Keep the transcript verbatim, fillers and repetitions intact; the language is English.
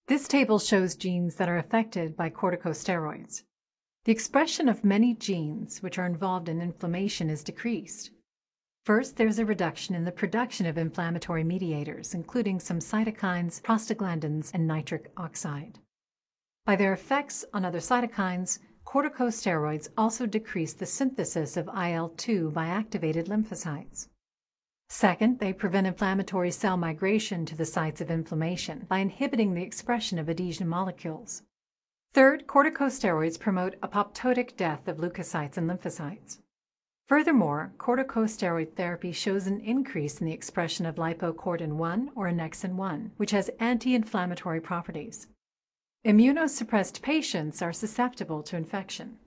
This table shows genes that are affected by corticosteroids. The expression of many genes which are involved in inflammation is decreased. First, there's a reduction in the production of inflammatory mediators, including some cytokines, prostaglandins, and nitric oxide. By their effects on other cytokines, corticosteroids also decrease the synthesis of I L two by activated lymphocytes. Second, they prevent inflammatory cell migration to the sites of inflammation by inhibiting the expression of adhesion molecules. Third, corticosteroids promote apoptotic death of leukocytes and lymphocytes. Furthermore, corticosteroid therapy shows an increase in the expression of lipocortin one or annexin one, which has anti-inflammatory properties. Immunosuppressed patients are susceptible to infection.